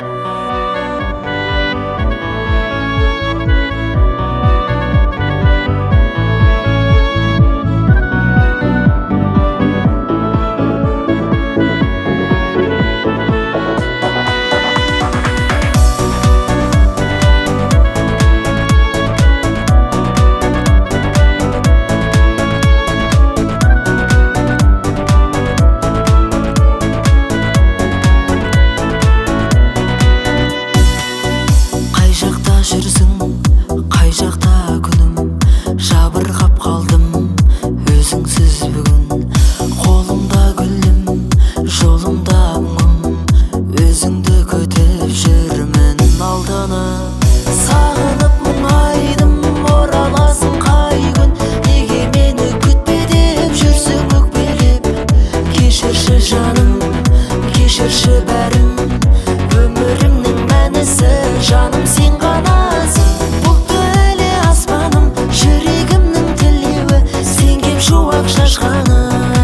Қай жақта күнім, жабырқап қалдым өзіңсіз бүгін. Қолымда гүлім, жолымда мұңым, өзіңді күтіп жүрмін алданып. Сағынып мұңайдым, ораласың қай күн, неге мені күтпе деп жүрсің өкпелеп. Кешірші жаным, кешірші бәрін, өмірімнің мәнісі жаным сен ғанасың. Бұлтты әлі аспаным, жүрегімнің тілеуі, сен кеп шуақ шашқаны.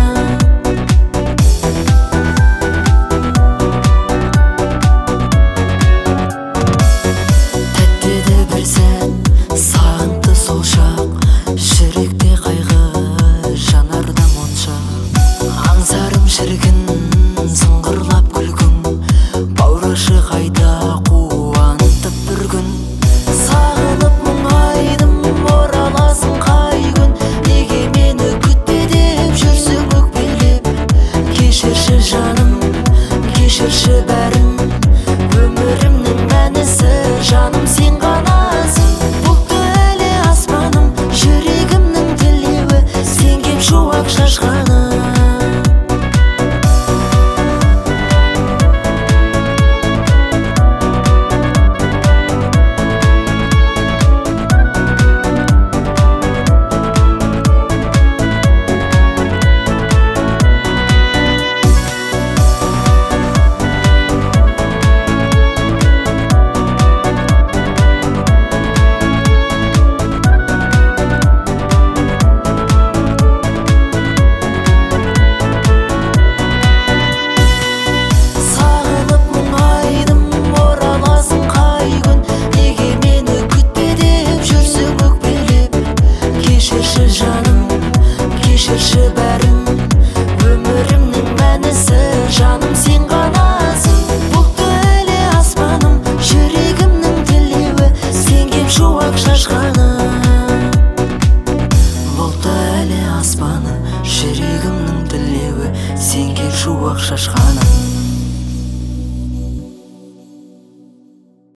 Тәттеді бір сәт, сағынты сол шақ, жүректе қайғы жанарда моншақ. Аңсарым шіркін, сыңғырлап күлкің, баурышы қайда қуантып бір күн. Сағынып мұңайдым, ораласың қай күн, неге мені күтпе деп жүрсің өкпелеп. Кешірші жаным, кешірші бәрін,